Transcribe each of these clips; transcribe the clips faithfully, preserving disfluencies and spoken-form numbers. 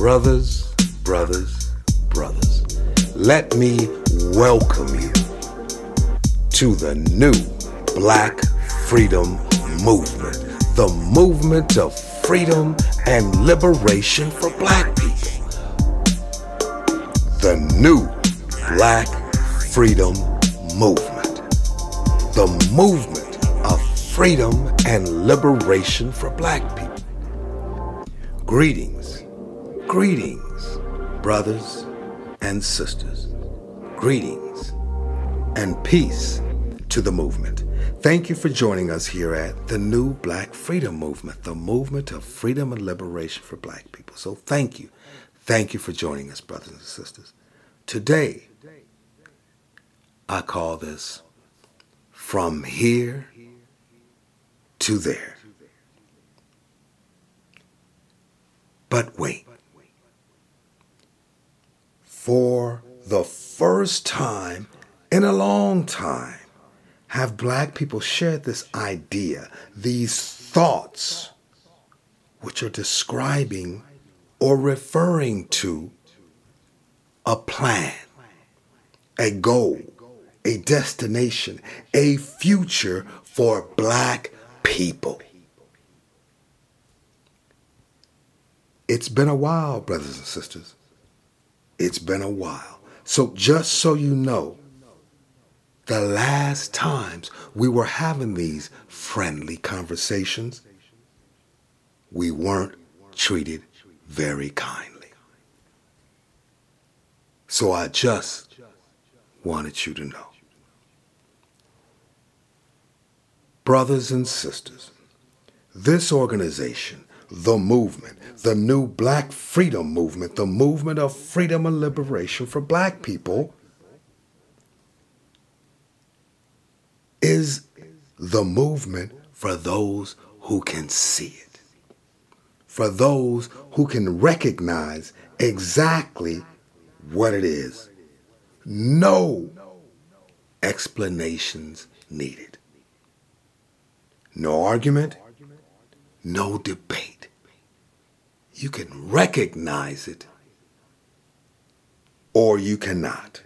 Brothers, brothers, brothers, let me welcome you to the new Black Freedom Movement, the movement of freedom and liberation for Black people. The new Black Freedom Movement, the movement of freedom and liberation for Black people. Greetings, greetings, brothers and sisters. Greetings and peace to the movement. Thank you for joining us here at the new Black Freedom Movement, the movement of freedom and liberation for Black people. So thank you. Thank you for joining us, brothers and sisters. Today, I call this From Here to There. But wait. For the first time in a long time, have Black people shared this idea, these thoughts, which are describing or referring to a plan, a goal, a destination, a future for Black people. It's been a while, brothers and sisters. It's been a while. So just so you know, the last times we were having these friendly conversations, we weren't treated very kindly. So I just wanted you to know. Brothers and sisters, this organization, the movement, the new Black Freedom Movement, the movement of freedom and liberation for Black people, is the movement for those who can see it, for those who can recognize exactly what it is. No explanations needed. No argument, no debate. You can recognize it or you cannot.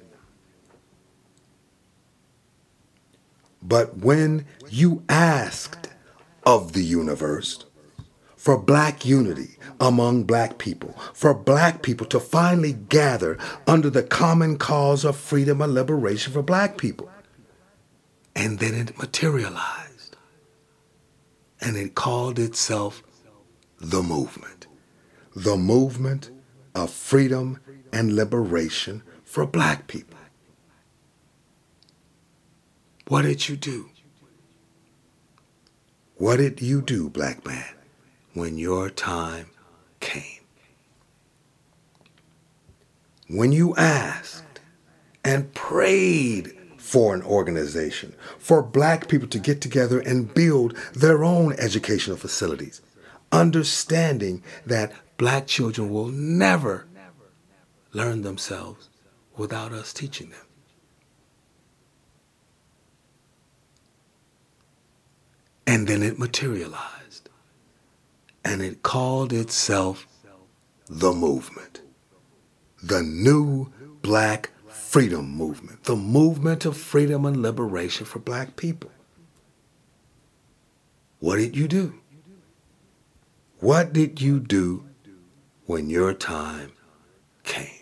But when you asked of the universe for Black unity among Black people, for Black people to finally gather under the common cause of freedom and liberation for Black people, and then it materialized, and it called itself the movement, the movement of freedom and liberation for Black people. What did you do? What did you do, Black man, when your time came? When you asked and prayed for an organization, for Black people to get together and build their own educational facilities, understanding that Black children will never learn themselves without us teaching them. And then it materialized, and it called itself the movement, the new Black Freedom Movement, the movement of freedom and liberation for Black people. What did you do? What did you do when your time came?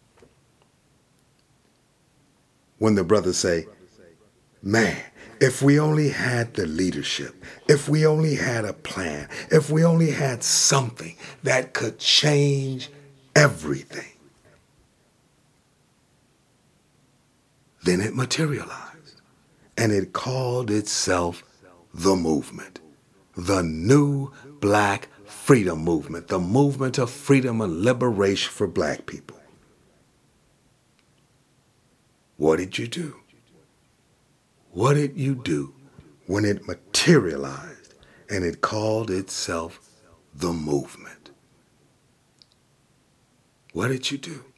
When the brothers say, man, if we only had the leadership, if we only had a plan, if we only had something that could change everything, then it materialized, and it called itself the movement, the new Black Freedom Movement, the movement of freedom and liberation for Black people. What did you do? What did you do when it materialized and it called itself the movement? What did you do?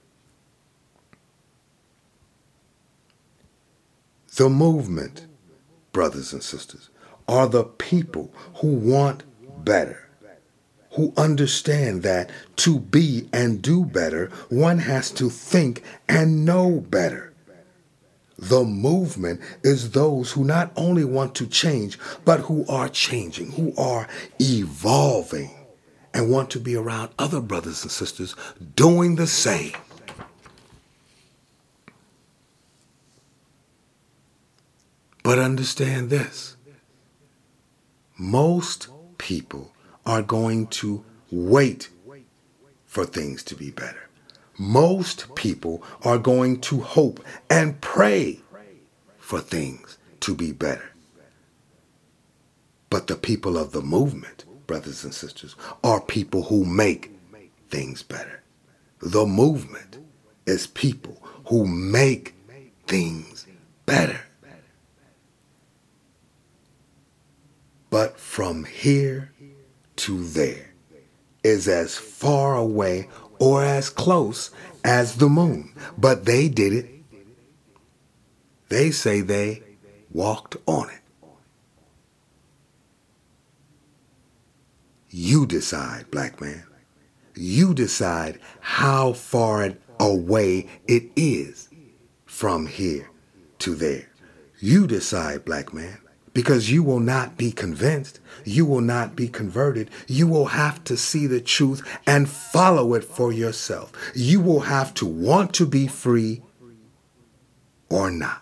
The movement, brothers and sisters, are the people who want better, who understand that to be and do better, one has to think and know better. The movement is those who not only want to change, but who are changing, who are evolving, and want to be around other brothers and sisters doing the same. But understand this. Most people are going to wait for things to be better. Most people are going to hope and pray for things to be better. But the people of the movement, brothers and sisters, are people who make things better. The movement is people who make things better. But from here to there is as far away or as close as the moon. But they did it. They say they walked on it. You decide, black man. You decide how far away it is from here to there. You decide, black man. Because you will not be convinced. You will not be converted. You will have to see the truth and follow it for yourself. You will have to want to be free or not.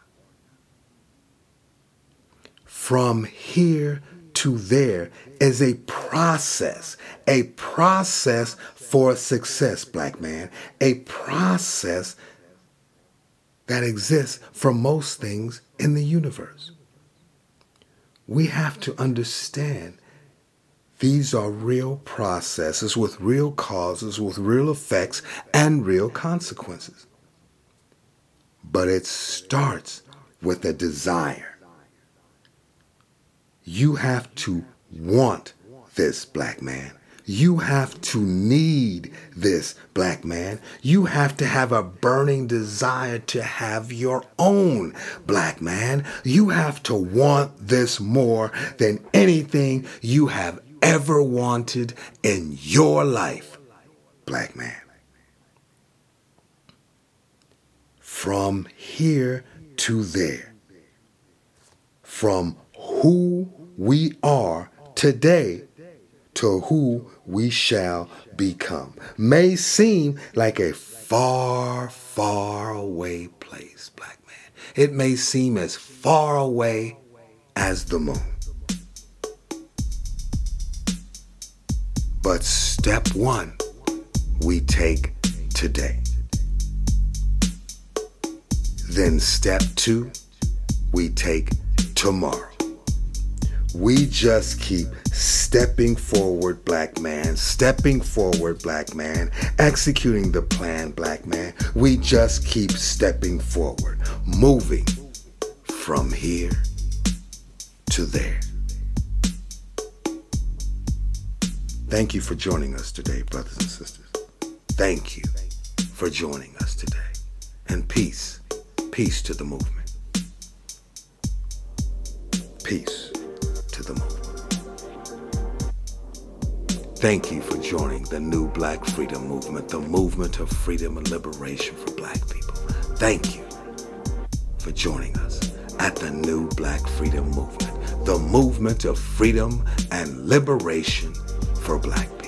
From here to there is a process, a process for success, black man, a process that exists for most things in the universe. We have to understand these are real processes with real causes, with real effects, and real consequences. But it starts with a desire. You have to want this, black man. You have to need this, black man. You have to have a burning desire to have your own, black man. You have to want this more than anything you have ever wanted in your life, black man. From here to there, from who we are today to who we shall become, may seem like a far, far away place, black man. It may seem as far away as the moon. But step one, we take today. Then step two, we take tomorrow. We just keep stepping forward, black man, stepping forward, black man, executing the plan, black man. We just keep stepping forward, moving from here to there. Thank you for joining us today, brothers and sisters. Thank you for joining us today. And peace, peace to the movement. Peace. The movement. Thank you for joining the new Black Freedom Movement, the movement of freedom and liberation for black people. Thank you for joining us at the new Black Freedom Movement, the movement of freedom and liberation for black people.